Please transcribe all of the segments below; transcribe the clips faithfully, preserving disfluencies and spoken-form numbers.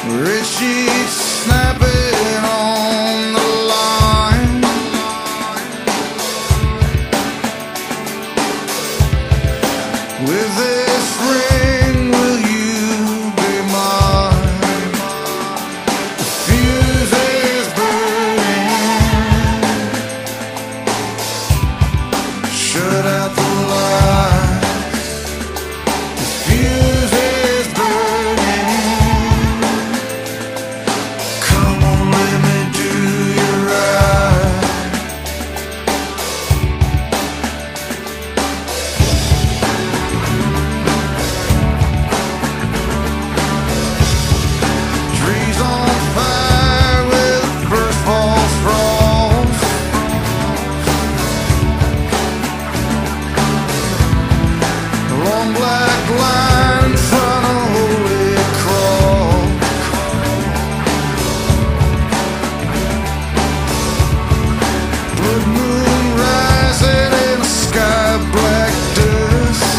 Red sheets snapping on the line. With this ring, will you be mine? The fuse is burning. Shut out the lights. The fuse is burning. Come on, let me do you right. Trees on fire with first falls frost. Long black line in front of Holy Cross. Blood moon rising in the sky, black dust.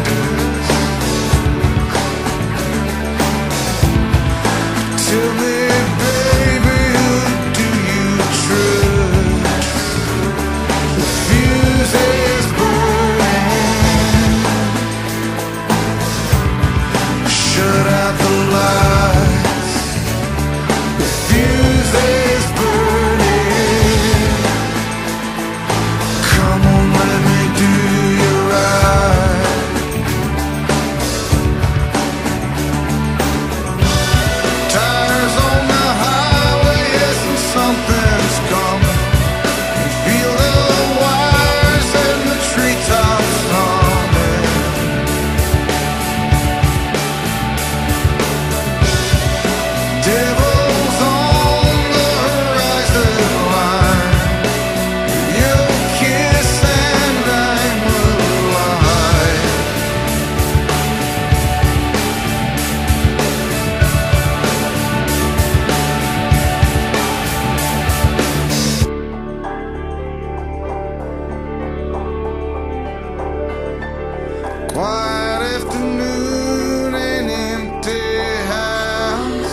Tell me, baby, who do you trust? The fuse is burning. Shut out the lights. The fuse is burning. Come on, let me do you right. Tires on the highway, yes, and something's coming. You feel the wires and the treetops humming. Devil's on the horizon line. Your kiss and I'm alive. Quiet afternoon and empty house.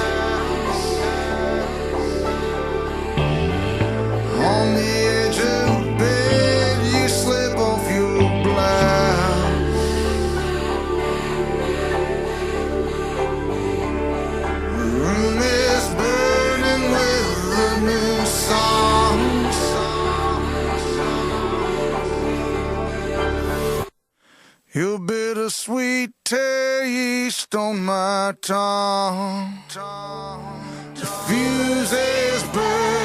On the edge of bed, you slip off your blouse. The room is burning with the new songs. Your bittersweet taste on my tongue. The fuse is burning.